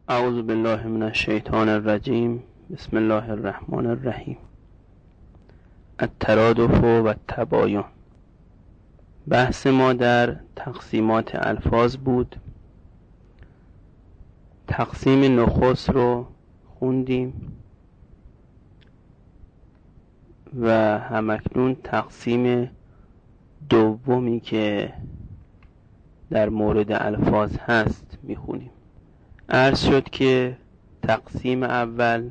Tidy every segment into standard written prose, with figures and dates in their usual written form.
اعوذ بالله من الشیطان الرجیم. بسم الله الرحمن الرحیم. الترادف و التباین. بحث ما در تقسیمات الفاظ بود. تقسیم نخست رو خوندیم و همکنون تقسیم دومی که در مورد الفاظ هست میخونیم. عرض شد که تقسیم اول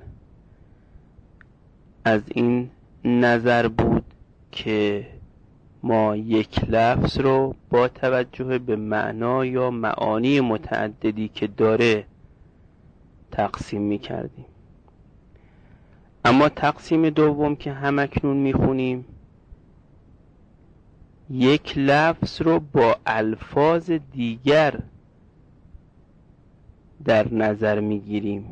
از این نظر بود که ما یک لفظ رو با توجه به معنا یا معانی متعددی که داره تقسیم می کردیم. اما تقسیم دوم که همکنون می خونیم، یک لفظ رو با الفاظ دیگر در نظر می گیریم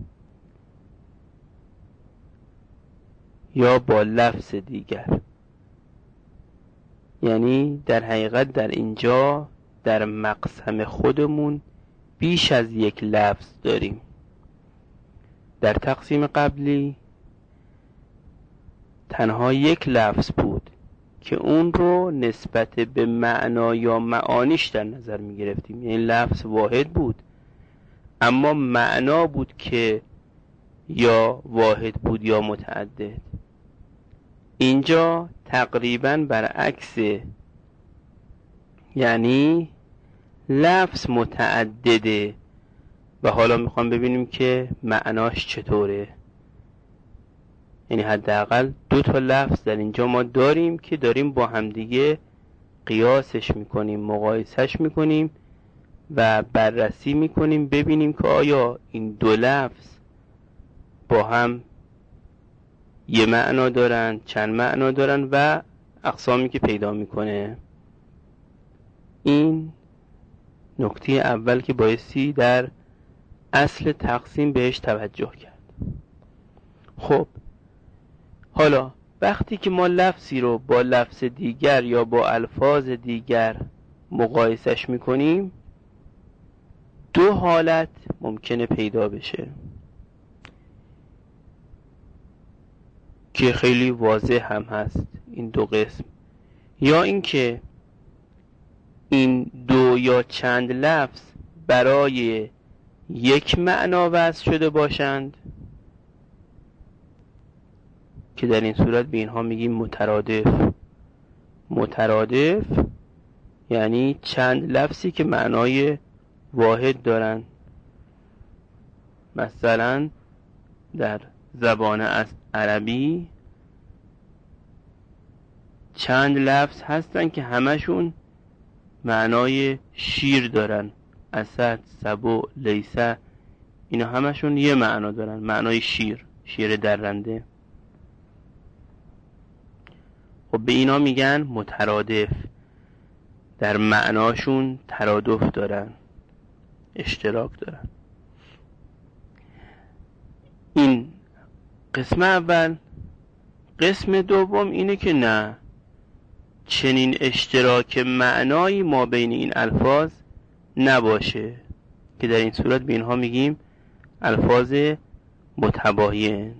یا با لفظ دیگر. یعنی در حقیقت در اینجا در مقسم خودمون بیش از یک لفظ داریم. در تقسیم قبلی تنها یک لفظ بود که اون رو نسبت به معنا یا معانیش در نظر می گرفتیم. یعنی لفظ واحد بود اما معنا بود که یا واحد بود یا متعدد. اینجا تقریبا برعکسه، یعنی لفظ متعدده و حالا میخوام ببینیم که معناش چطوره. یعنی حداقل 2 تا لفظ در اینجا ما داریم که داریم با همدیگه قیاسش میکنیم، مقایسش میکنیم و بررسی میکنیم ببینیم که آیا این 2 لفظ با هم یه معنا دارن، چند معنا دارن و اقسامی که پیدا میکنه. این نکته اول که بایستی در اصل تقسیم بهش توجه کرد. خب حالا وقتی که ما لفظی رو با لفظ دیگر یا با الفاظ دیگر مقایسش میکنیم، 2 حالت ممکنه پیدا بشه که خیلی واضح هم هست این 2 قسم. یا اینکه این 2 یا چند لفظ برای یک معنا وضع شده باشند که در این صورت به اینها میگیم مترادف. مترادف یعنی چند لفظی که معنای واحد دارن. مثلا در زبان عربی چند لفظ هستن که همشون معنای شیر دارن. اسد، سبع، لیسه، اینا همشون یه معنا دارن، معنای شیر، شیر درنده. خب به اینا میگن مترادف، در معناشون ترادف دارن، اشتراک دارن. این قسم اول. قسم دوم اینه که نه، چنین اشتراک معنایی ما بین این الفاظ نباشه که در این صورت به اینها میگیم الفاظ متباین.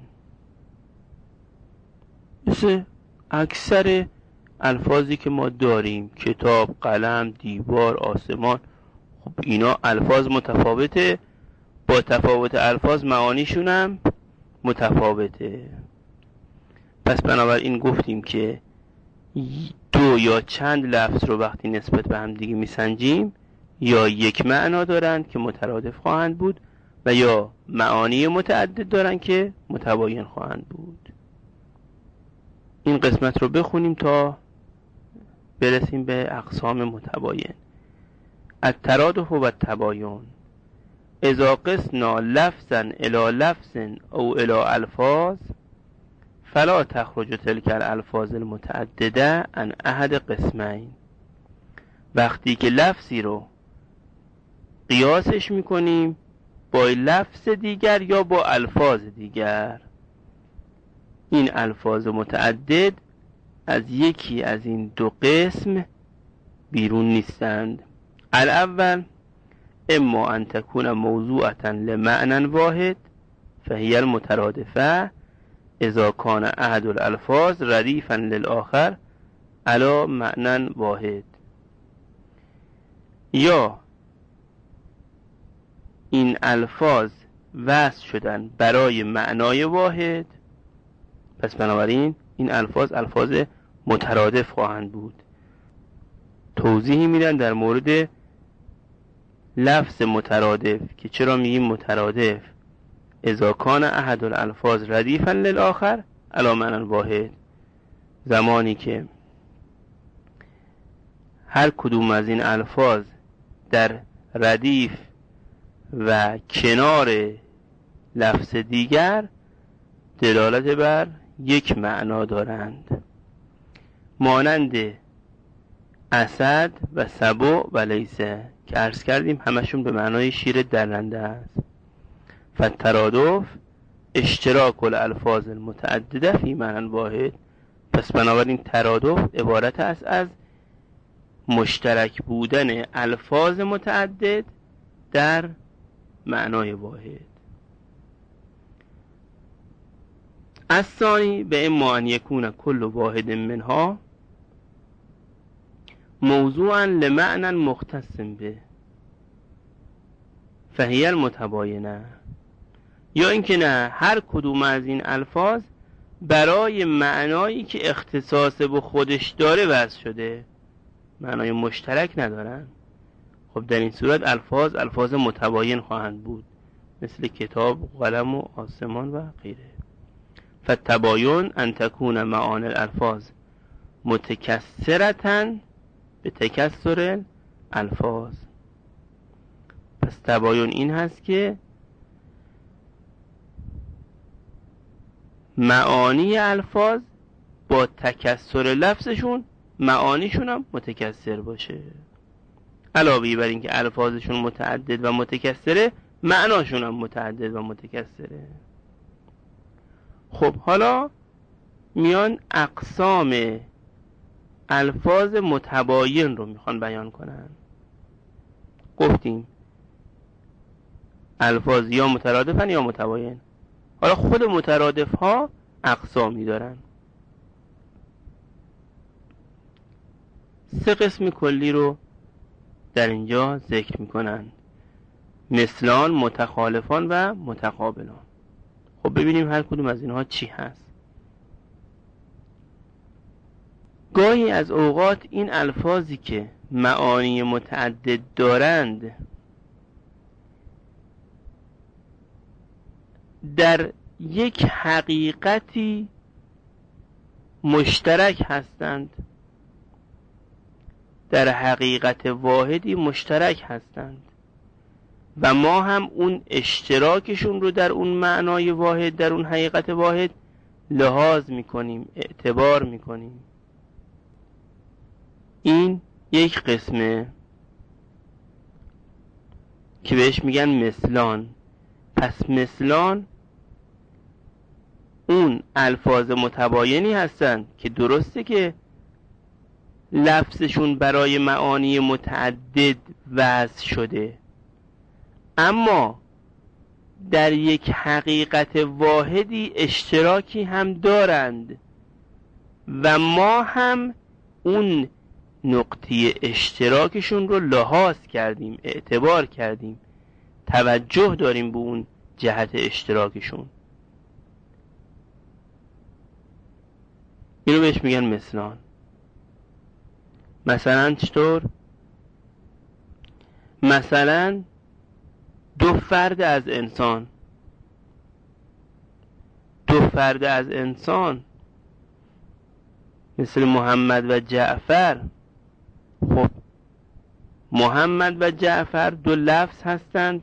مثل اکثر الفاظی که ما داریم، کتاب، قلم، دیوار، آسمان، خب اینا الفاظ متفاوته، با تفاوت الفاظ معانیشون هم متفاوته. پس بنابراین گفتیم که 2 یا چند لفظ رو وقتی نسبت به هم دیگه میسنجیم، یا یک معنا دارن که مترادف خواهند بود و یا معانی متعدد دارن که متباین خواهند بود. این قسمت رو بخونیم تا برسیم به اقسام متباین. الترادف و التباین. اذا قسنا لفظا الى لفظ او الى الفاظ فلا تخرج تلك الالفاظ المتعدده عن احد قسمین. وقتی که لفظی رو قیاسش میکنیم با لفظ دیگر یا با الفاظ دیگر، این الفاظ متعدد از یکی از این 2 قسم بیرون نیستند. الاول اما ان تكون موضوعة لمعنى واحد فهي المترادفه اذا كان احد الالفاظ ردیفا للآخر علی معنى واحد. یا این الفاظ وصل شدن برای معنای واحد، پس بنابراین این الفاظ مترادف خواهند بود. توضیحی میدن در مورد لفظ مترادف که چرا میگیم مترادف. اذا کان احد الالفاظ ردیفا للآخر علی معنی واحد، زمانی که هر کدوم از این الفاظ در ردیف و کنار لفظ دیگر دلالت بر یک معنا دارند، مانند اسد و سبع و لیسه که عرض کردیم همشون به معنای شیر درنده است. فالترادف اشتراک الالفاظ المتعدده فی معنی واحد، پس بنابراین ترادف عبارت است از مشترک بودن الفاظ متعدد در معنای واحد. الثانی به اما ان یکون کل واحد منها موضوعا لمعنى مختص به فهی المتباینه، یا اینکه نه، هر کدوم از این الفاظ برای معنایی که اختصاص به خودش داره وضع شده، معنای مشترک ندارن. خب در این صورت الفاظ متباین خواهند بود، مثل کتاب و قلم و آسمان و غیره. فالتباین ان تکون معانی الالفاظ متکثرة به تکثر الفاظ. پس تباین این هست که معانی الفاظ با تکثر لفظشون معانیشون هم متکثر باشه، علاوه بر این که الفاظشون متعدد و متکثره معناشون هم متعدد و متکثره. خب حالا میان اقسام الفاظ متباین رو میخوان بیان کنن. گفتیم الفاظ یا مترادفن یا متباین. حالا خود مترادف ها اقسامی دارن. 3 قسم کلی رو در اینجا ذکر میکنن: مثلان، متخالفان و متقابلان. خب ببینیم هر کدوم از اینها چی هست. گاهی از اوقات این الفاظی که معانی متعدد دارند در یک حقیقتی مشترک هستند، در حقیقت واحدی مشترک هستند و ما هم اون اشتراکشون رو در اون معنای واحد، در اون حقیقت واحد لحاظ میکنیم، اعتبار میکنیم. این یک قسمه که بهش میگن مثلان. پس مثلان اون الفاظ متباینی هستند که درسته که لفظشون برای معانی متعدد وضع شده، اما در یک حقیقت واحدی اشتراکی هم دارند و ما هم اون نقطه اشتراکشون رو لحاظ کردیم، اعتبار کردیم، توجه داریم به اون جهت اشتراکشون. اینو بهش میگن مثلان. مثلا چطور؟ مثلا 2 فرد از انسان، 2 فرد از انسان مثل محمد و جعفر. خب محمد و جعفر 2 لفظ هستند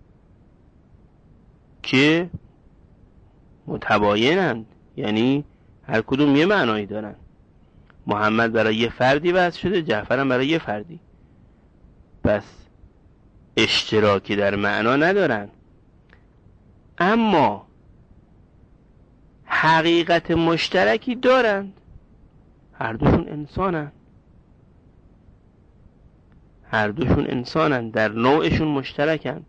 که متباینند، یعنی هر کدوم یه معنایی دارن. محمد برای یه فردی وضع شده، جعفر هم برای یه فردی، پس اشتراکی در معنا ندارن، اما حقیقت مشترکی دارند. هر دوشون انسانن، هر دوشون انسانن، در نوعشون مشترکن.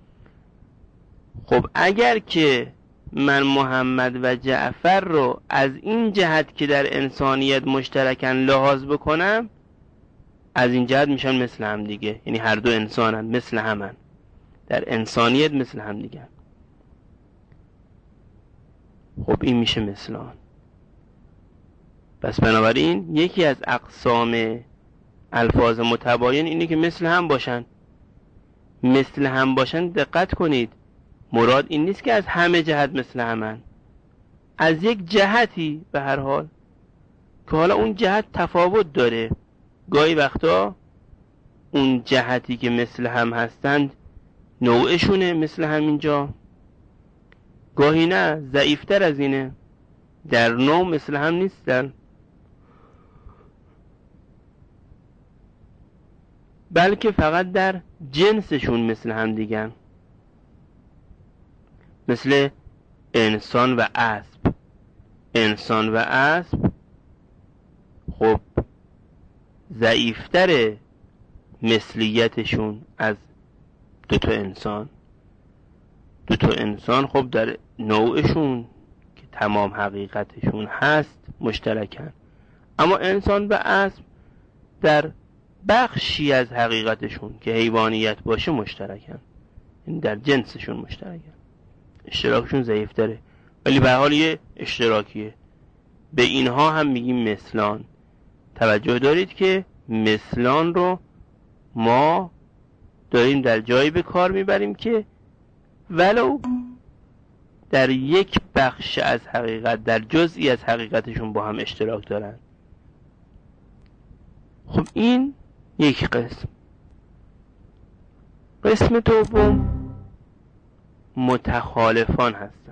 خب اگر که من محمد و جعفر رو از این جهت که در انسانیت مشترکن لحاظ بکنم، از این جهت میشن مثل هم دیگه، یعنی هر دو انسانن، مثل همن، در انسانیت مثل هم دیگه. خب این میشه مثلان. پس بنابراین یکی از اقسام الفاظ متباین اینه که مثل هم باشن. مثل هم باشن، دقت کنید، مراد این نیست که از همه جهت مثل همن، از یک جهتی به هر حال که حالا اون جهت تفاوت داره. گاهی وقتا اون جهتی که مثل هم هستند نوعشونه مثل همینجا، گاهی نه، ضعیفتر از اینه، در نوع مثل هم نیستن، بلکه فقط در جنسشون مثل هم دیگن. مثل انسان و اسب. انسان و اسب خب ضعیفتر مثلیتشون از دوتا انسان. دوتا انسان خب در نوعشون که تمام حقیقتشون هست مشترکن، اما انسان و اسب در بخشی از حقیقتشون که حیوانیت باشه مشترکن، یعنی در جنسشون مشترکن، اشتراکشون ضعیفتره، ولی به حال یه اشتراکیه. به اینها هم میگیم مثلان. توجه دارید که مثلان رو ما داریم در جایی به کار میبریم که ولو در یک بخش از حقیقت، در جزئی از حقیقتشون با هم اشتراک دارن. خب این یک قسم. قسم دوم متخالفان هستن.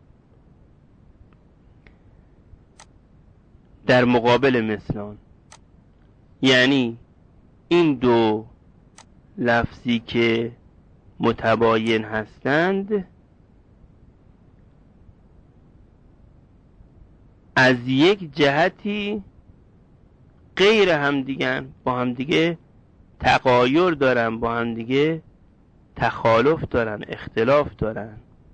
در مقابل مثلان، یعنی این دو لفظی که متباین هستند از یک جهتی غیر همدیگن، با همدیگه تغایر دارن، با همدیگه تخالف دارن، اختلاف دارن،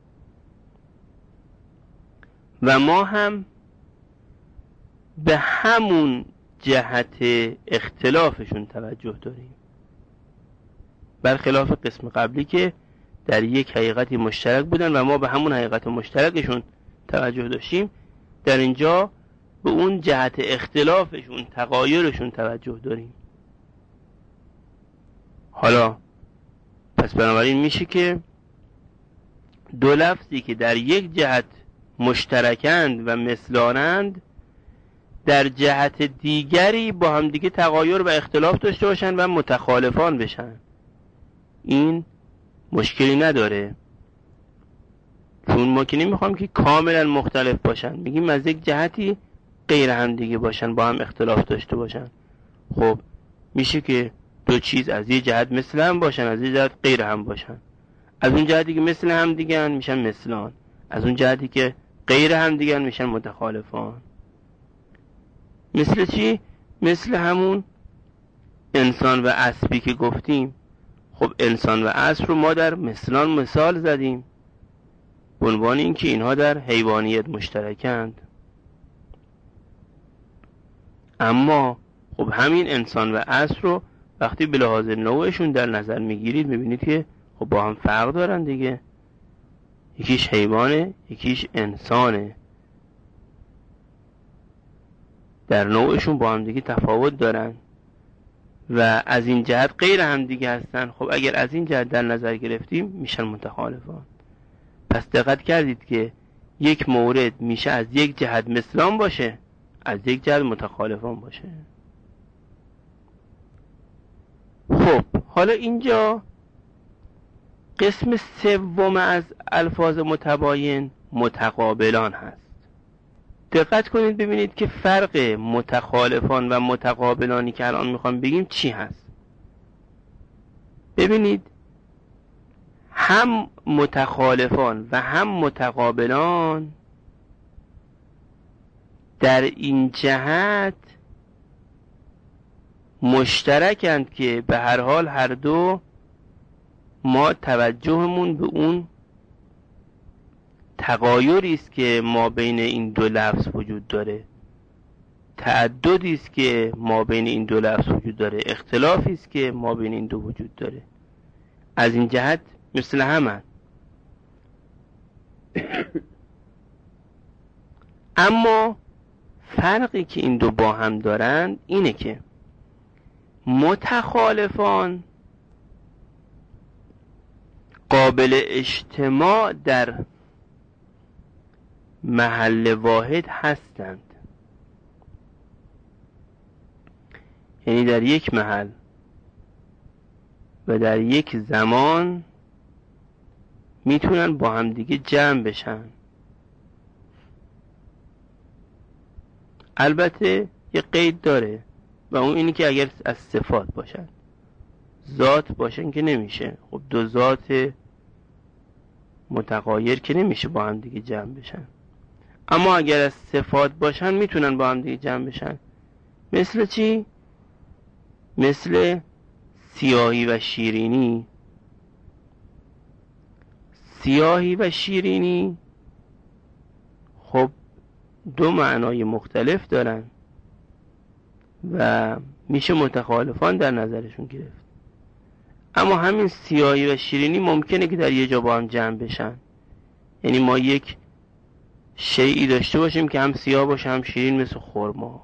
و ما هم به همون جهت اختلافشون توجه داریم، برخلاف قسم قبلی که در یک حقیقتی مشترک بودن و ما به همون حقیقت مشترکشون توجه داشتیم. در اینجا به اون جهت اختلافشون، تغایرشون توجه داریم. حالا پس بنابراین میشه که دو لفظی که در یک جهت مشترکند و مثلانند در جهت دیگری با هم دیگه تغایر و اختلاف داشته باشن و متخالفان بشن. این مشکلی نداره، چون ما که نمیخوام که کاملا مختلف باشن، میگیم از یک جهتی غیر هم دیگه باشن، با هم اختلاف داشته باشن. خب میشه که دو چیز از یک جهت مثل هم باشن، از یک جهت غیر هم باشن. از اون جهتی که مثل هم دیگه میشن مثلان، از اون جهتی که غیر هم دیگه میشن متخالفان. مثل چی؟ مثل همون انسان و اسبی که گفتیم. خب انسان و اسب رو ما در مثلان مثال زدیم به عنوان اینکه اینها در حیوانیت مشترکند، اما خب همین انسان و اسب رو وقتی به لحاظ نوعشون در نظر میگیرید میبینید که خب با هم فرق دارن دیگه. یکیش حیوانه، یکیش انسانه، در نوعشون با هم دیگه تفاوت دارن و از این جهت غیر هم دیگه هستن. خب اگر از این جهت در نظر گرفتیم میشن متخالفان. پس دقت کردید که یک مورد میشه از یک جهت مثلان باشه، از یک جهت متخالفان باشه. خب حالا اینجا قسم سوم از الفاظ متباین متقابلان هست. دقت کنید ببینید که فرق متخالفان و متقابلانی که الان میخوام بگیم چی هست. ببینید هم متخالفان و هم متقابلان در این جهت مشترکند که به هر حال هر دو ما توجهمون به اون تغایری است که ما بین این دو لفظ وجود داره، تعددی است که ما بین این دو لفظ وجود داره، اختلافی است که ما بین این دو وجود داره. از این جهت مثل همن. اما فرقی که این دو با هم دارند اینه که متخالفان قابل اجتماع در محل واحد هستند، یعنی در یک محل و در یک زمان میتونن با هم دیگه جمع بشن. البته یه قید داره و اون اینی که اگر از صفات باشن، ذات باشن که نمیشه. خب دو ذات متغایر که نمیشه با هم دیگه جمع بشن. اما اگر از صفات باشن میتونن با هم دیگه جمع بشن. مثل چی؟ مثل سیاهی و شیرینی. سیاهی و شیرینی خب دو معنای مختلف دارن و میشه متخالفان در نظرشون گرفت. اما همین سیاهی و شیرینی ممکنه که در یه جا با هم جمع بشن. یعنی ما یک شیئی داشته باشیم که هم سیاه باشه هم شیرین، مثل خرما.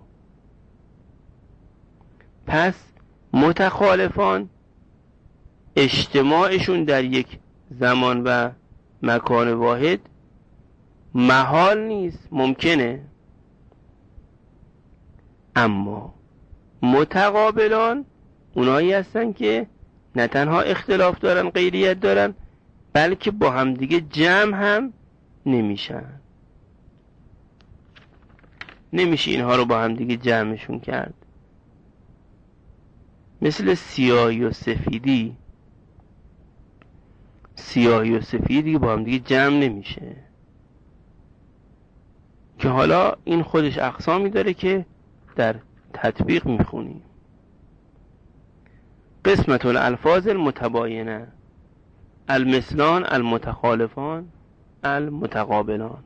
پس متخالفان اجتماعشون در یک زمان و مکان واحد محال نیست، ممکنه. اما متقابلان اونایی هستن که نه تنها اختلاف دارن، غیریت دارن، بلکه با هم دیگه جمع هم نمیشن. نمیشه اینها رو با هم دیگه جمعشون کرد. مثل سیاهی و سفیدی. سیاهی و سفیدی با هم دیگه جمع نمیشه، که حالا این خودش اقسامی داره که در تطبیق میخونیم. قسمت الالفاظ المتباینه: المثلان، المتخالفان، المتقابلان.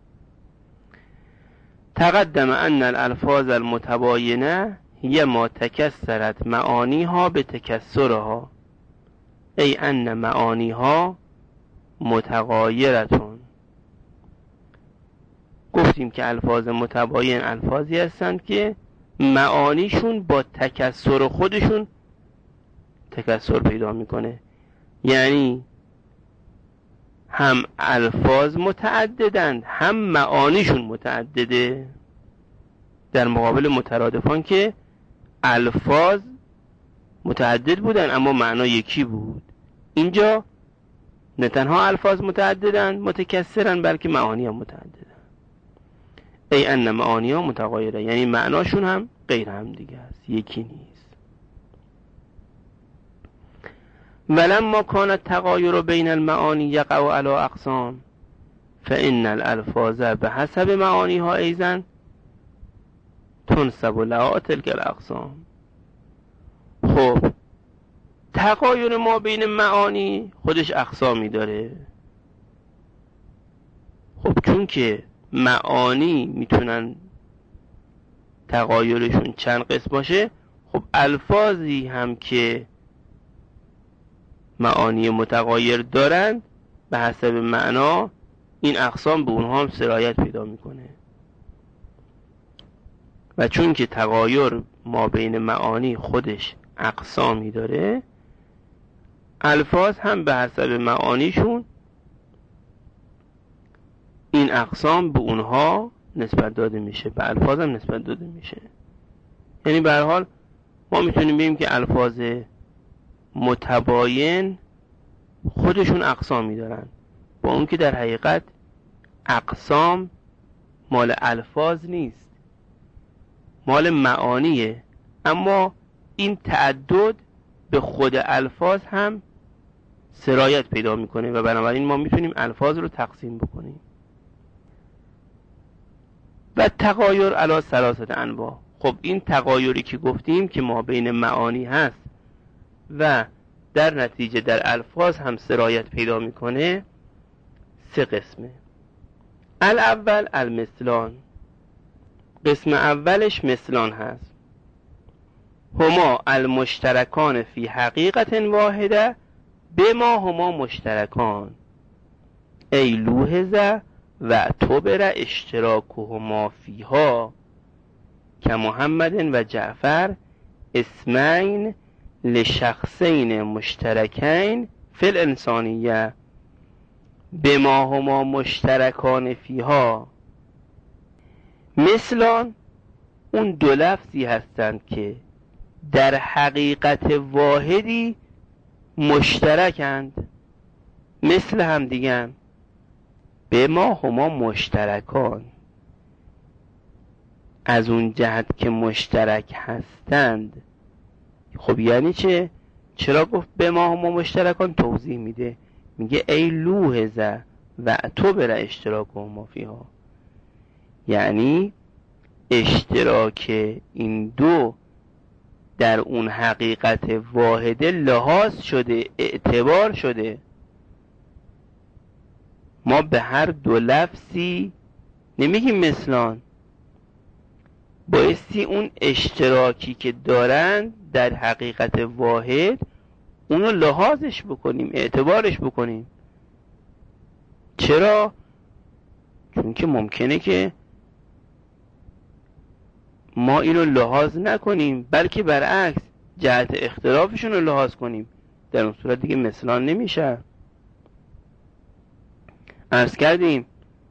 تقدم ان الالفاظ المتباینه هي ما تکسرت معانیها به تکسرها، ای ان معانیها متغایرتون. گفتیم که الفاظ متباین الفاظی هستند که معانیشون با تکسر خودشون تکسر پیدا میکنه. یعنی هم الفاظ متعددند هم معانیشون متعدده، در مقابل مترادفان که الفاظ متعدد بودن اما معنا یکی بود. اینجا نه تنها الفاظ متعددند متکثرن، بلکه معانی هم متعددن. ای ان معانی ها متغایره، یعنی معناشون هم غیر هم دیگه است، یکی نیست. ولما کان التغایر بین المعانی یقع علی اقسام فان الالفاظ بحسب معانیها ایضا تنسب لها تلک الاقسام. خب تغایر ما بین معانی خودش اقسامی داره. خب چون که معانی میتونن تغایرشون چند قسم باشه، خب الفاظی هم که معانی متغایر دارن به حسب معنا این اقسام به اونها هم سرایت پیدا میکنه. و چون که تغایر ما بین معانی خودش اقسامی داره، الفاظ هم به حسب معانیشون این اقسام به اونها نسبت داده میشه، به الفاظ هم نسبت داده میشه. یعنی به هر حال ما میتونیم بگیم که الفاظ متباین خودشون اقسامی دارن، با اون که در حقیقت اقسام مال الفاظ نیست، مال معانیه. اما این تعدد به خود الفاظ هم سرایت پیدا میکنه و بنابراین ما میتونیم الفاظ رو تقسیم بکنیم. و تغایر علی ثلاثه انواع. خب این تغایری که گفتیم که ما بین معانی هست و در نتیجه در الفاظ هم سرایت پیدا میکنه 3 قسمه. الاول المثلان، قسم اولش مثلان هست. هما المشترکان فی حقیقت واحده بما هما مشترکان ای لوحظه و اعتبر اشتراکهما فیها که محمد و جعفر اسمین لشخصین مشترکین فی الانسانیه بما هما مشترکان فیها. مثلان اون 2 لفظی هستند که در حقیقت واحدی مشترکند، مثل هم دیگن. بما هما مشترکان، از اون جهت که مشترک هستند. خب یعنی چه؟ چرا گفت بما هما مشترکان؟ توضیح میده، میگه ای لوحظه و اعتبر اشتراکهما فیها، یعنی اشتراک این 2 در اون حقیقت واحده لحاظ شده، اعتبار شده. ما به هر 2 لفظی نمیگیم مثلان، بایستی اون اشتراکی که دارن در حقیقت واحد اونو لحاظش بکنیم، اعتبارش بکنیم. چرا؟ چون که ممکنه که ما اینو لحاظ نکنیم، بلکه برعکس جهت اختلافشون رو لحاظ کنیم، در اون صورت دیگه مثلان نمیشه. عرض کردیم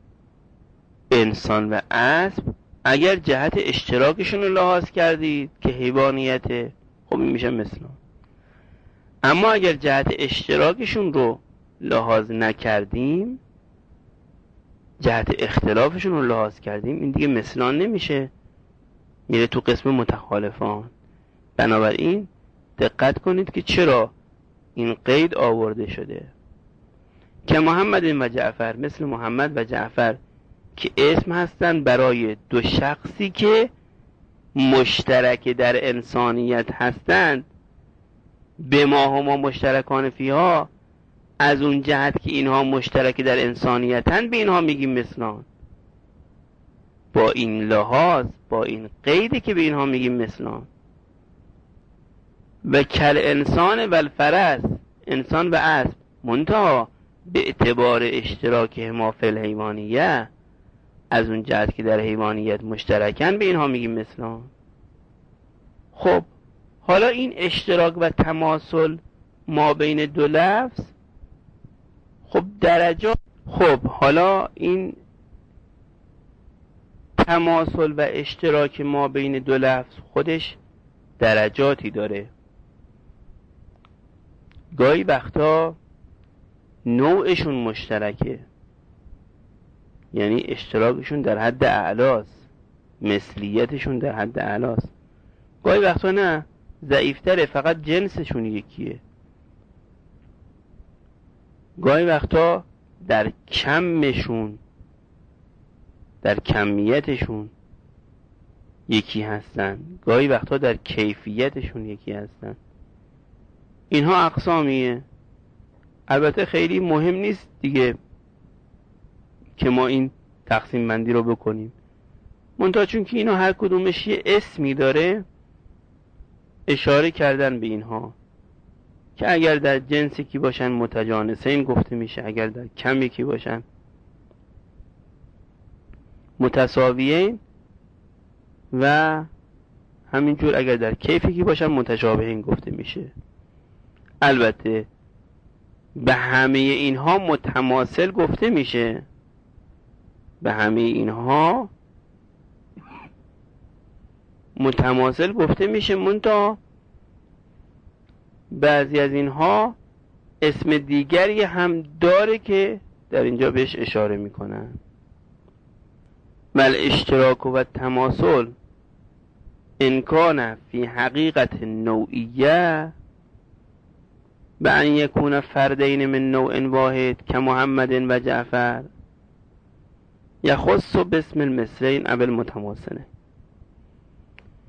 انسان و اسب اگر جهت اشتراکشون رو لحاظ کردید که حیوانیته، خب این میشه مثلان. اما اگر جهت اشتراکشون رو لحاظ نکردیم، جهت اختلافشون رو لحاظ کردیم، این دیگه مثلان نمیشه، میره تو قسم متخالفان. بنابراین دقت کنید که چرا این قید آورده شده که محمد و جعفر، مثل محمد و جعفر که اسم هستن برای 2 شخصی که مشترک در انسانیت هستند. به ما هما مشترکان فیها، از اون جهت که اینها مشترک در انسانیتن به اینها میگیم مثلان. با این لحاظ، با این قیدی که به اینها میگیم مثلان. و کل انسان و الفرس، انسان و اسب، منتها به اعتبار اشتراک ما فی الحیوانیه، از اون جهت که در حیوانیت مشترکن به اینها میگیم مثلان. خب حالا این اشتراک و تماثل ما بین 2 لفظ، خب درجات، خب حالا این تماثل و اشتراک ما بین 2 لفظ خودش درجاتی داره. گاهی وقتا نوعشون مشترکه، یعنی اشتراکشون در حد اعلاست، مثلیتشون در حد اعلاست. گاهی وقتا نه، ضعیفتره، فقط جنسشون یکیه. گاهی وقتا در کمشون، در کمیتشون یکی هستن، گاهی وقتا در کیفیتشون یکی هستن. اینها اقسامیه. البته خیلی مهم نیست دیگه که ما این تقسیم بندی رو بکنیم، منتها چون که اینا هر کدومش یه اسمی داره، اشاره کردن به اینها که اگر در جنس یکی باشن متجانسین گفته میشه، اگر در کم یکی باشن متساویین، و همینجور اگر در کیف یکی باشن متشابهین گفته میشه. البته به همه اینها متماثل گفته میشه، به همه اینها متماثل گفته میشه، منتها بعضی از اینها اسم دیگری هم داره که در اینجا بهش اشاره میکنن. بل اشتراک و تماثل ان کان فی حقیقت نوعیه به ان یکون فردین من نوع واحد که محمد و جعفر یخص باسم المثلین او المتماثلین.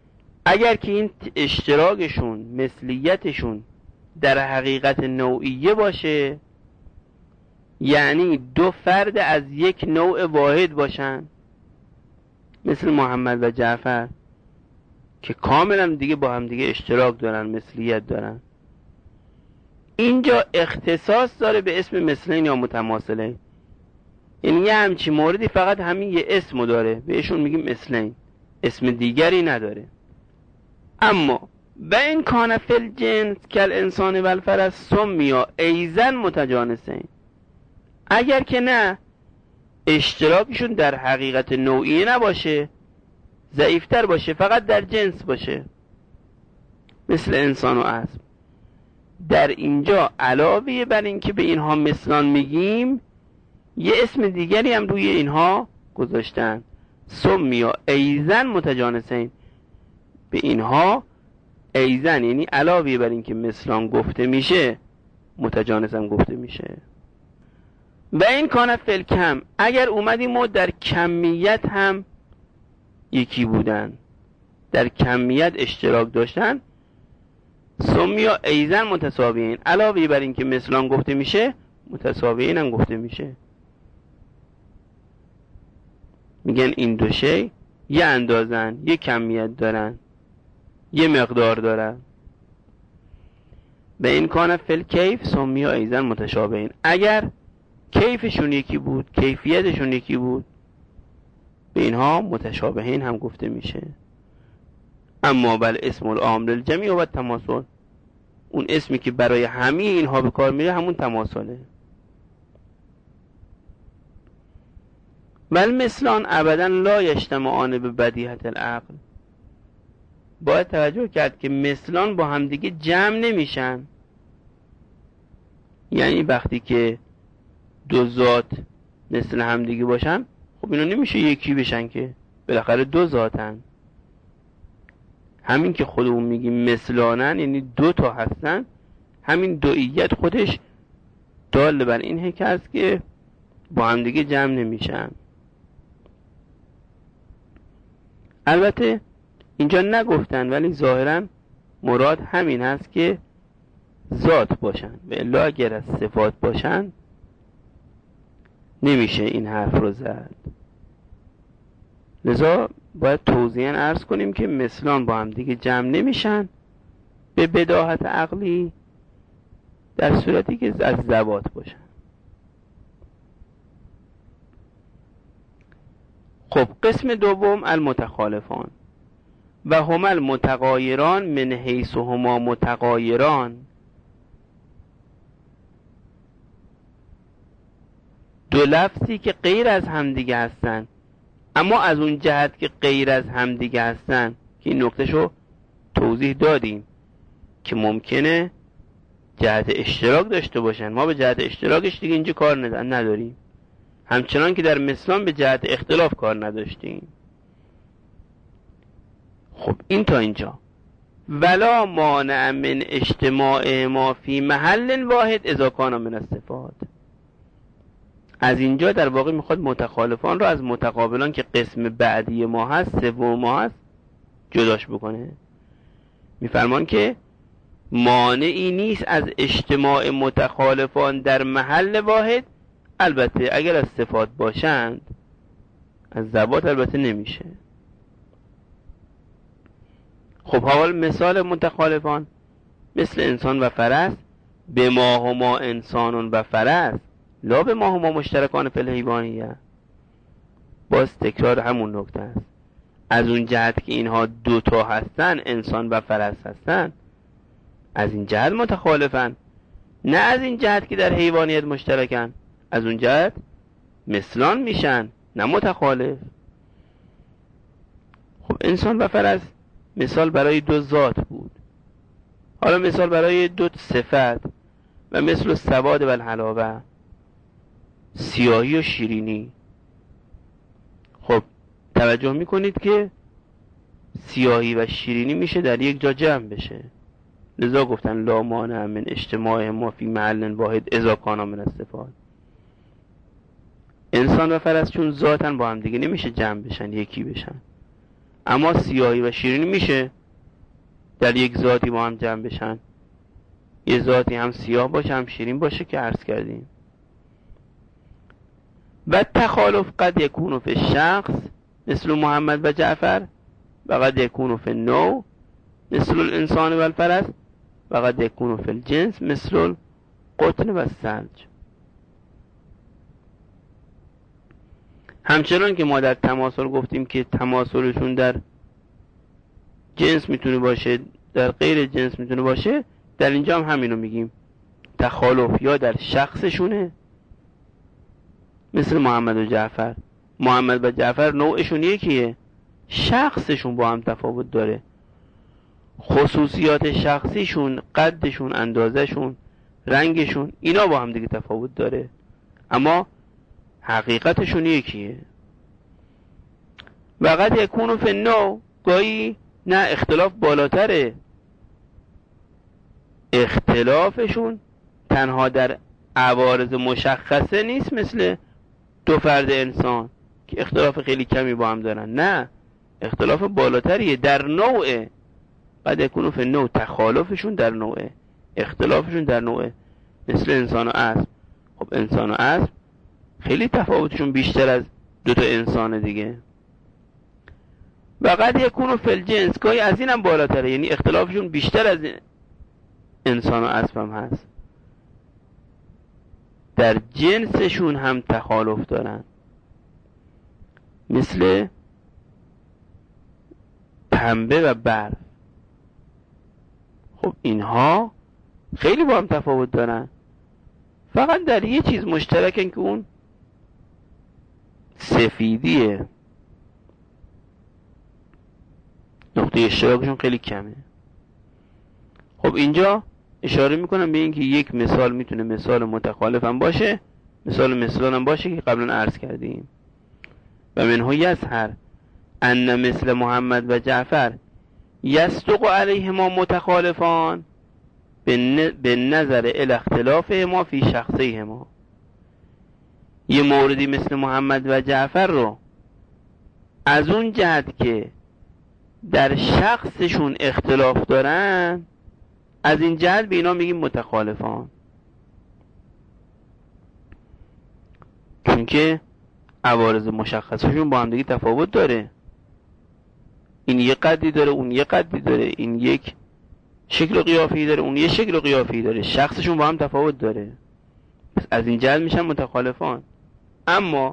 اگر که این اشتراکشون، مثلیتشون در حقیقت نوعیه باشه، یعنی دو فرد از یک نوع واحد باشن، مثل محمد و جعفر که کاملا دیگه با هم دیگه اشتراک دارن، مثلیت دارن، اینجا اختصاص داره به اسم مثلین یا متماثلین. یعنی یه همچی موردی فقط همین یه اسمو داره، بهشون میگیم مثلین، اسم دیگری نداره. اما و این کان فی الجنس کل انسان و الفرس سمیا ایزن متجانسین، اگر که نه اشتراکشون در حقیقت نوعی نباشه، ضعیفتر باشه، فقط در جنس باشه، مثل انسان و اسب، در اینجا علاوه بر این که به اینها مثلان میگیم، یه اسم دیگری هم روی اینها گذاشتن، سمیا ایزن متجانسین. به اینها ایزن یعنی علاوه بر این که مثلان گفته میشه، متجانسن گفته میشه. و این کان فی الکم، اگر اومدیم و در کمیت هم یکی بودن، در کمیت اشتراک داشتن، سمیا ایزن متساویین، علاوه بر این که مثلان گفته میشه، متساویین هم گفته میشه. میگن این دو شی یه اندازن، یه کمیت دارن، یه مقدار دارن. به این کان فی الکیف سمیا ایزن متشابهین، اگر کیفشون یکی بود، کیفیتشون یکی بود، به اینها متشابهین هم گفته میشه. اما بل اسم العام للجمیع و التماثل، اون اسمی که برای همه اینها به کار میره همون تماثله. بل مثلان ابدا لا یجتمعان به بدیهة العقل، باید توجه کرد که مثلان با همدیگه جمع نمیشن. یعنی وقتی که دو ذات مثل همدیگه باشن، خب اینا نمیشه یکی بشن که، بالاخره دو ذاتن. همین که خودمون میگیم مثلانن یعنی دو تا هستن، همین دوئیت خودش دال بر این هست که با همدیگه جمع نمیشن. البته اینجا نگفتن، ولی ظاهرا مراد همین هست که ذات باشن، و الا اگر از صفات باشن نمیشه این حرف رو زد. لذا باید توضیحاً عرض کنیم که مثلان با هم دیگه جمع نمیشن به بداهت عقلی، در صورتی که از ذوات باشن. خب قسم دوم المتخالفان و هما المتغایران من حیث هما متغایران، دو لفظی که غیر از همدیگه هستن، اما از اون جهت که غیر از همدیگه هستن که این نکتهشو توضیح دادیم که ممکنه جهت اشتراک داشته باشن، ما به جهت اشتراکش دیگه اینجا کار نداریم، همچنان که در مثلان به جهت اختلاف کار نداشتیم. خب این تا اینجا. ولا مانع من اجتماع ما فی محل واحد اذا کان من الصفات، از اینجا در واقع میخواد متخالفان رو از متقابلان که قسم بعدی ما هست، سوم ما هست، جداش بکنه. میفرمان که مانعی نیست از اجتماع متخالفان در محل واحد، البته اگر از صفات باشند، از ذوات البته نمیشه. خب حال مثال متخالفان مثل انسان و فرس، به ما هما انسان و فرس لا به ما هما مشترکان فی الحیوانیه، باز تکرار همون نکته است. از اون جهت که اینها دوتا هستن، انسان و فرس هستن، از این جهت متخالفن، نه از این جهت که در حیوانیت مشترکن، از اون جهت مثلان میشن نه متخالف. خب انسان و فرس مثال برای دو ذات بود، حالا مثال برای دو صفت، و مثل السواد و الحلاوه، سیاهی و شیرینی. خب توجه میکنید که سیاهی و شیرینی میشه در یک جا جمع بشه، لذا گفتن لا مانع من اجتماع ما فی محل واحد اذا کان من الصفات. انسان و فرس چون ذاتن با هم دیگه نمیشه جمع بشن، یکی بشن، اما سیاهی و شیرینی میشه، در یک ذاتی با هم جمع بشن. یه ذاتی هم سیاه باشه هم شیرین باشه که عرض کردیم. و تخالف قد یکون فی الشخص مثل محمد و جعفر و قد یکون فی النوع مثل الانسان و الفرس و قد یکون فی الجنس مثل القطن و الثلج. همچنان که ما در تماثل گفتیم که تماثلشون در جنس میتونه باشه، در غیر جنس میتونه باشه، در اینجا هم همینو میگیم. تخالف یا در شخصشونه مثل محمد و جعفر. محمد و جعفر نوعشون یکیه، شخصشون با هم تفاوت داره. خصوصیات شخصیشون، قدشون، اندازهشون، رنگشون، اینا با هم دیگه تفاوت داره، اما حقیقتشون یکیه. و قد یکونو فی النوع، گاهی نه اختلاف بالاتره، اختلافشون تنها در عوارض مشخصه نیست مثل دو فرد انسان که اختلاف خیلی کمی با هم دارن، نه اختلاف بالاتریه در نوعه. قد یکونو فی النوع، تخالفشون در نوعه، اختلافشون در نوعه، مثل انسان و اسب. خب انسان و اسب خیلی تفاوتشون بیشتر از دو تا انسان دیگه. و قد یکونو فی الجنس، گاهی از اینم بالاتره، یعنی اختلافشون بیشتر از انسان و اسب هم هست، در جنسشون هم تخالف دارن، مثل پنبه و برف. خب اینها خیلی با هم تفاوت دارن، فقط در یه چیز مشترکن که اون سفیدیه، نقطه اشتراکشون خیلی کمه. خب اینجا اشاره میکنم به این که یک مثال میتونه مثال متخالف هم باشه، مثال هم باشه که قبلا عرض کردیم. و منه یظهر ان مثل محمد و جعفر یصدق علیهما متخالفان به نظر الی اختلافهما فی شخصیهما. یه موردی مثل محمد و جعفر رو از اون جهت که در شخصشون اختلاف دارن، از این جهت به اینا میگیم متخالفان، چونکه عوارض مشخصشون با هم دیگه تفاوت داره. این یه قدی داره، اون یه قدی داره، این یک شکل و قیافی داره، اون یه شکل و قیافی داره، شخصشون با هم تفاوت داره، پس از این جهت میشن متخالفان. اما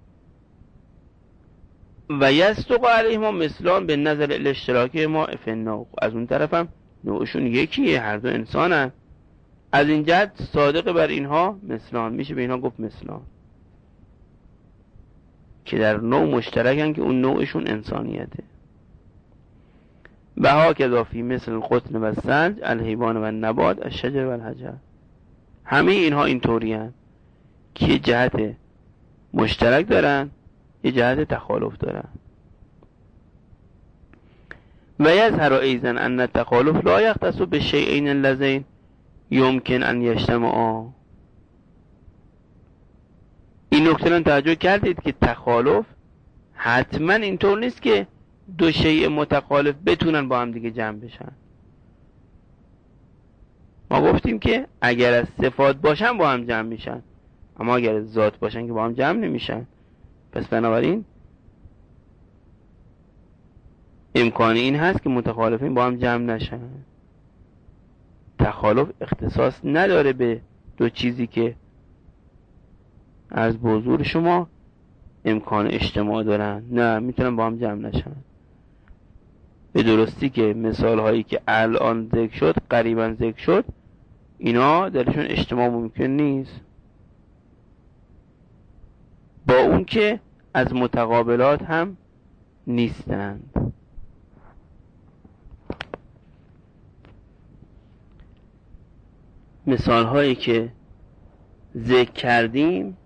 و یصدق علیهما مثلان به نظر الاشتراکی ما فی النوع، از اون طرف هم نوعشون یکیه، هر دو انسانن، از این جهت صادق بر اینها مثلان، میشه به اینها گفت مثلان که در نوع مشترکن که اون نوعشون انسانیته. و هاکذا فی مثل القطن و الثلج الحیوان و النبات الشجر و الحجر. همه اینها اینطوری هستند که یه جهت مشترک دارن، یه جهت تخالف دارن. و یظهر ایضا ان التخالف لا یختص بالشیئین اللذین یمکن ان یجتمعا. این نکته رو توجه کردید که تخالف حتما اینطور نیست که دو شیء متخالف بتونن با هم دیگه جمع بشن. ما گفتیم که اگر از صفات باشن با هم جمع میشن، اما اگر از ذات باشن که با هم جمع نمیشن. پس بنابراین امکان این هست که متخالفین با هم جمع نشن. تخالف اختصاص نداره به دو چیزی که از بزرگ شما امکان اجتماع دارن، نه میتونن با هم جمع نشن. به درستی که مثال هایی که الان ذکر شد، قریبا ذکر شد، اینا درشون اجتماع ممکن نیست، با اون که از متقابلات هم نیستند. مثال هایی که ذکر کردیم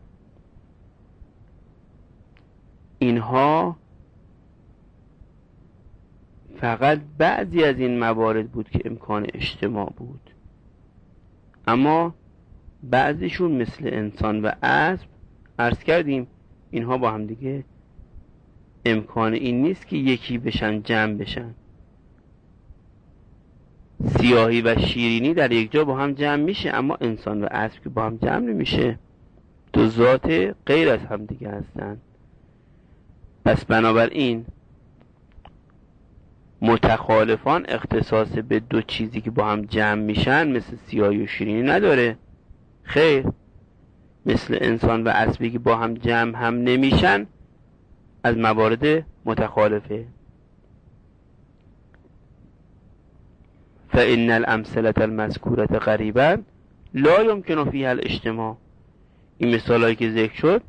اینها فقط بعضی از این موارد بود که امکان اجتماع بود، اما بعضیشون مثل انسان و اسب عرض کردیم اینها با هم دیگه امکان این نیست که یکی بشن، جمع بشن. سیاهی و شیرینی در یک جا با هم جمع میشه، اما انسان و اسب که با هم جمع نمیشه، دو ذات غیر از هم دیگه هستن. پس بنابراین متخالفان اختصاص به دو چیزی که با هم جمع میشن مثل سیاهی و شیرینی نداره. خیر، مثل انسان و اسبی که با هم جمع هم نمیشن از موارد متخالفه. فإن الأمثلة المذکورة قریبا لا يمكن فيها الاجتماع. این مثالایی که ذکر شد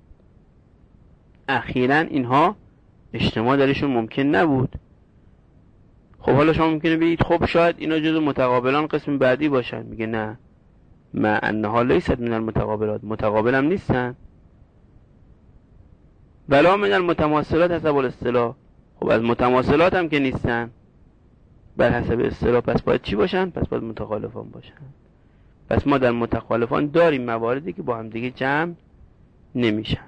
اخیراً اینها اجتماع درشون ممکن نبود. خب حالا شما ممکنه بگید خب شاید اینا جزو متقابلان قسم بعدی باشن. میگه نه، ما انها لیست من المتقابلات، متقابل هم نیستن. ولا من المتماثلات حسب الاصطلاح، خب از متماثلات هم که نیستن بر حسب اصطلاح. پس باید چی باشن؟ پس باید متخالفان باشن. پس ما در متخالفان داریم مواردی که با هم دیگه جمع نمیشن.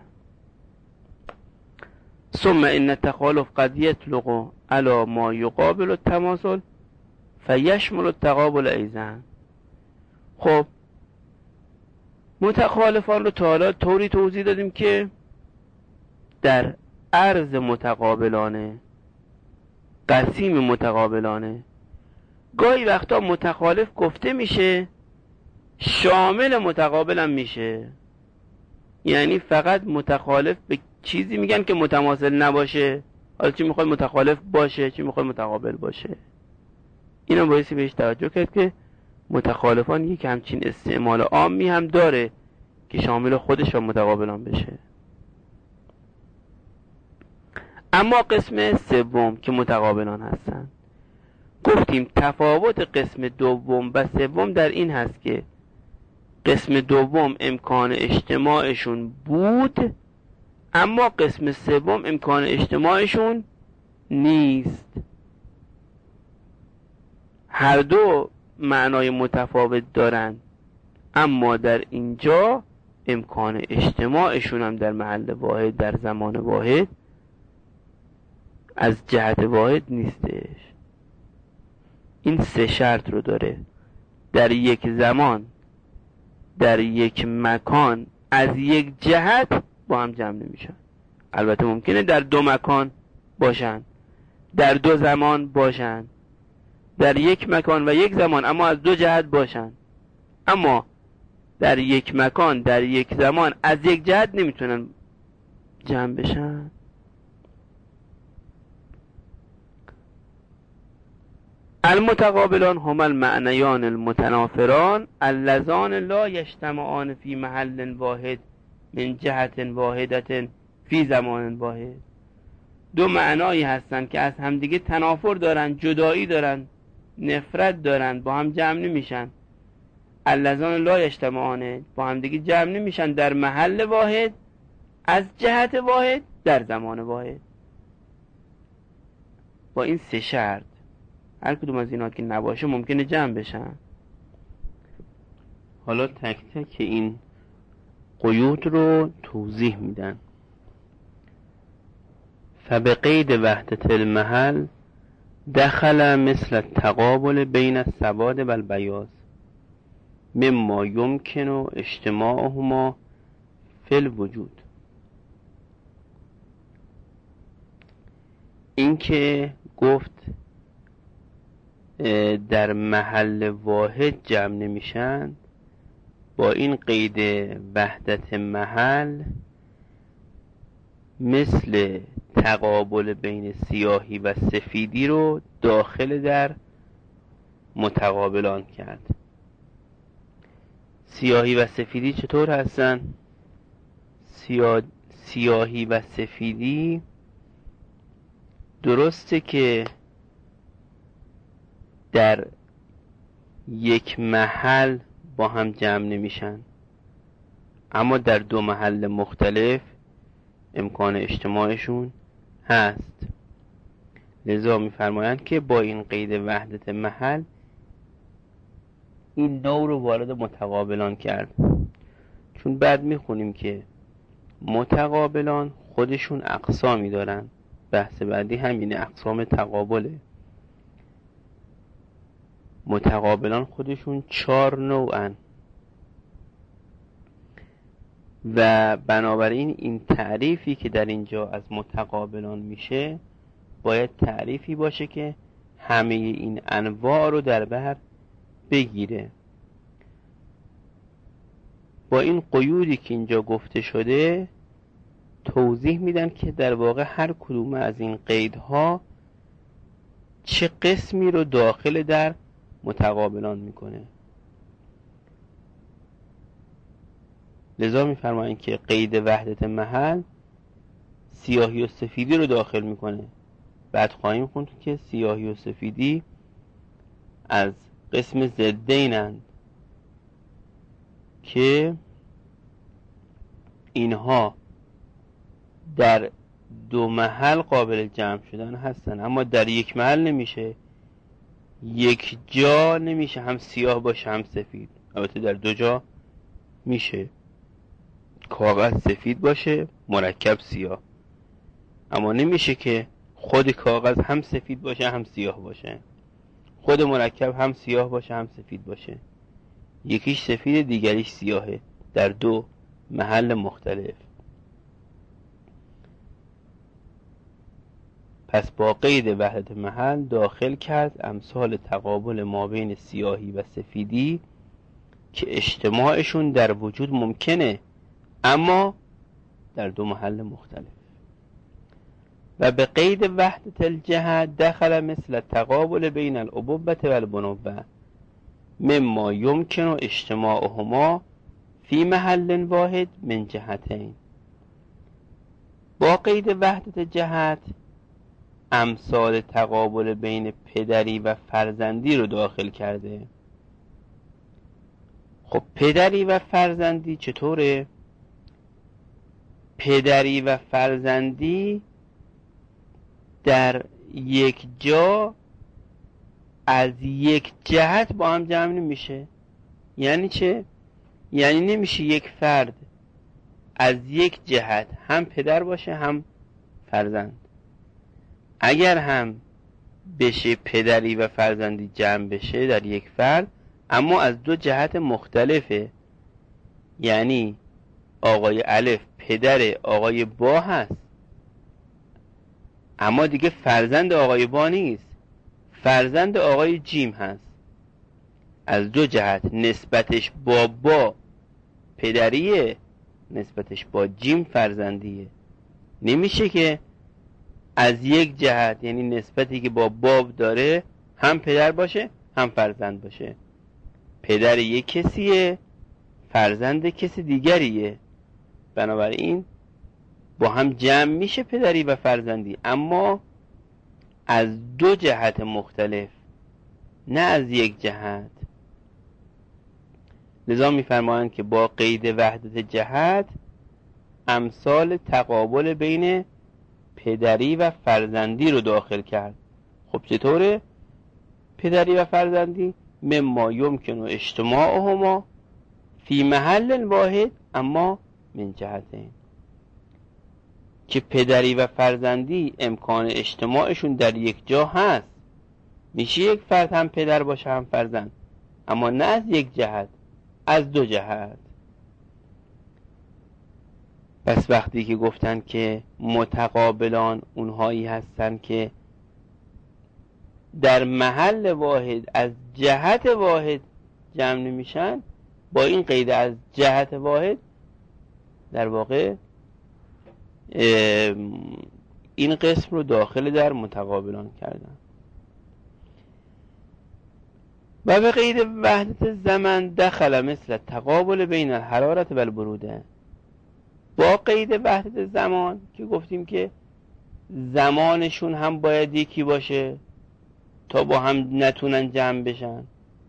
ثم ان التخالف قد يطلق على ما يقابل التماثل فيشمل التقابل ايضا. خب متخالفان رو تا حالا طوری توضیح دادیم که در عرض متقابلانه، قسیم متقابلانه، گاهی وقتا متخالف گفته میشه شامل متقابل هم میشه. یعنی فقط متخالف به چیزی میگن که متماثل نباشه. حالا چی میخواد متخالف باشه، چی میخواد متقابل باشه. اینا بایستی بهش توجه کرد که متخالفان یک همچین استعمال عامی هم داره که شامل خودش و متقابلان بشه. اما قسم سوم که متقابلان هستن، گفتیم تفاوت قسم دوم و سوم در این هست که قسم دوم امکان اجتماعشون بود، اما قسم سوم امکان اجتماعشون نیست. هر دو معنای متفاوت دارن، اما در اینجا امکان اجتماعشون هم در محل واحد، در زمان واحد، از جهت واحد نیستش. این سه شرط رو داره: در یک زمان، در یک مکان، از یک جهت با هم جمع نمیشن. البته ممکنه در دو مکان باشن، در دو زمان باشن، در یک مکان و یک زمان اما از دو جهت باشن، اما در یک مکان، در یک زمان، از یک جهت نمیتونن جمع بشن. المتقابلان هم المعنیان المتنافران اللذان لا یجتمعان فی محل واحد من جهت واحدت فی زمان واحد. دو معنایی هستن که از همدیگه تنافر دارن، جدایی دارن، نفرت دارن، با هم جمع نمیشن. اللذان لا یجتمعان، با همدیگه جمع نمیشن در محل واحد، از جهت واحد، در زمان واحد. با این سه شرط هر کدوم از اینا که نباشه ممکنه جمع بشن. حالا تک تک این قیود رو توضیح میدن. فبقید وحدت المحل دخل مثل التقابل بین السواد و البیاض مما یمکن اجتماعهما فی الوجود. این که گفت در محل واحد جمع نمیشن، با این قید وحدت محل مثل تقابل بین سیاهی و سفیدی رو داخل در متقابلان کرد. سیاهی و سفیدی چطور هستن؟ سیاهی و سفیدی درسته که در یک محل با هم جمع نمیشن، اما در دو محل مختلف امکان اجتماعشون هست. لذا می‌فرمایند که با این قید وحدت محل این نوع رو وارد متقابلان کرد. چون بعد میخونیم که متقابلان خودشون اقسامی دارن. بحث بعدی همینه، اقسام تقابله. متقابلان خودشون 4 نوعن و بنابراین این تعریفی که در اینجا از متقابلان میشه باید تعریفی باشه که همه این انواع رو در بر بگیره. با این قیودی که اینجا گفته شده توضیح میدن که در واقع هر کدوم از این قیدها چه قسمی رو داخل در متقابلان میکنه. لذا میفرمایند که قید وحدت محل سیاهی و سفیدی رو داخل میکنه. بعد خواهیم خوند که سیاهی و سفیدی از قسم ضدینند که اینها در دو محل قابل جمع شدن هستن، اما در یک محل نمیشه، یک جا نمیشه هم سیاه باشه هم سفید. البته در دو جا میشه، کاغذ سفید باشه مرکب سیاه، اما نمیشه که خود کاغذ هم سفید باشه هم سیاه باشه، خود مرکب هم سیاه باشه هم سفید باشه. یکیش سفید دیگریش سیاهه در دو محل مختلف. پس با قید وحدت محل داخل کرد امثال تقابل ما بین سیاهی و سفیدی که اجتماعشون در وجود ممکنه اما در دو محل مختلف. و به قید وحدت الجهت دخل مثل تقابل بین الابوة و البنوة مما يمكن اجتماعهما فی محل واحد من جهتین. با قید وحدت جهت امثال تقابل بین پدری و فرزندی رو داخل کرده. خب پدری و فرزندی چطوره؟ پدری و فرزندی در یک جا از یک جهت با هم جمع نمیشه. یعنی چه؟ یعنی نمیشه یک فرد از یک جهت هم پدر باشه هم فرزند. اگر هم بشه پدری و فرزندی جمع بشه در یک فرد، اما از دو جهت مختلفه. یعنی آقای الف پدر آقای با هست، اما دیگه فرزند آقای با نیست، فرزند آقای جیم هست. از دو جهت نسبتش با پدریه، نسبتش با جیم فرزندیه. نمیشه که از یک جهت یعنی نسبتی که با باب داره هم پدر باشه هم فرزند باشه. پدر یک کسیه، فرزند کسی دیگریه. بنابراین با هم جمع میشه پدری و فرزندی، اما از دو جهت مختلف نه از یک جهت. لذا میفرمایند که با قید وحدت جهت امثال تقابل بین پدری و فرزندی رو داخل کرد. خب چطوره؟ پدری و فرزندی مما یمکن اجتماعهما فی محل واحد اما من جهتین، که پدری و فرزندی امکان اجتماعشون در یک جا هست. میشه یک فرد هم پدر باشه هم فرزند، اما نه از یک جهت، از دو جهت. پس وقتی که گفتن که متقابلان اونهایی هستن که در محل واحد از جهت واحد جمع نمیشن، با این قید از جهت واحد در واقع این قسم رو داخل در متقابلان کردن. و به قید وحدت زمان دخل مثل تقابل بین الحرارت و البروده. با قید وحدت زمان که گفتیم که زمانشون هم باید یکی باشه تا با هم نتونن جمع بشن.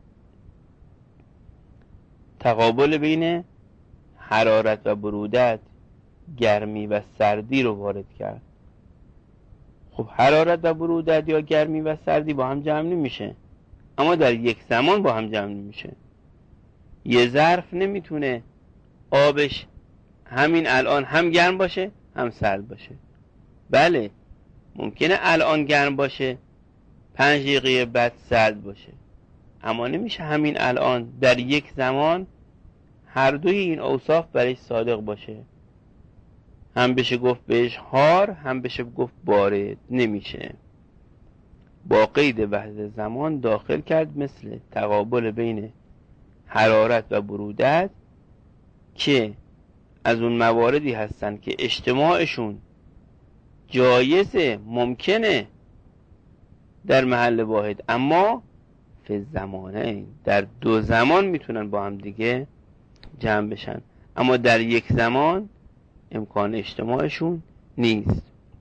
تقابل بین حرارت و برودت، گرمی و سردی رو وارد کرد. خب حرارت و برودت یا گرمی و سردی با هم جمع نمیشه، اما در یک زمان با هم جمع نمیشه. یه ظرف نمیتونه آبش همین الان هم گرم باشه هم سرد باشه. بله ممکنه الان گرم باشه 5 دقیقه بعد سرد باشه، اما نمیشه همین الان در یک زمان هر دوی این اوصاف برش صادق باشه. هم بشه گفت بهش حار، هم بشه گفت بارد. نمیشه. با قید وحدت زمان داخل کرد مثل تقابل بین حرارت و برودت که از اون مواردی هستن که اجتماعشون جایزه، ممکنه در محل واحد، اما فی زمانه در دو زمان میتونن با هم دیگه جمع بشن، اما در یک زمان امکان اجتماعشون نیست.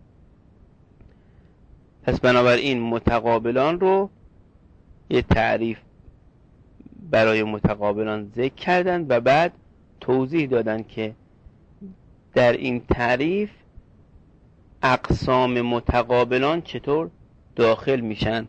پس بنابراین متقابلان رو یه تعریف برای متقابلان ذکر کردن و بعد توضیح دادن که در این تعریف اقسام متقابلان چطور داخل میشن.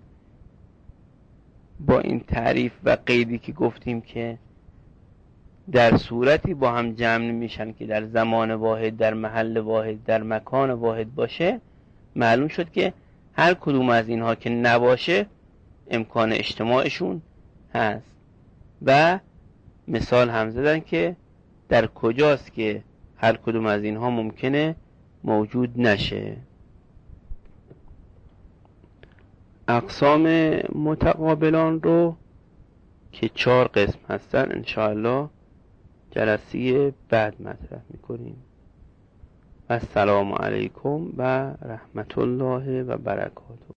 با این تعریف و قیدی که گفتیم که در صورتی با هم جمع میشن که در زمان واحد، در محل واحد، در مکان واحد باشه، معلوم شد که هر کدوم از اینها که نباشه امکان اجتماعشون هست. و مثال هم زدن که در کجاست که هر کدوم از اینها ممکنه موجود نشه. اقسام متقابلان رو که 4 قسم هستن انشاءالله جلسه بعد مطرح میکنیم. السلام علیکم و رحمت الله و برکاته.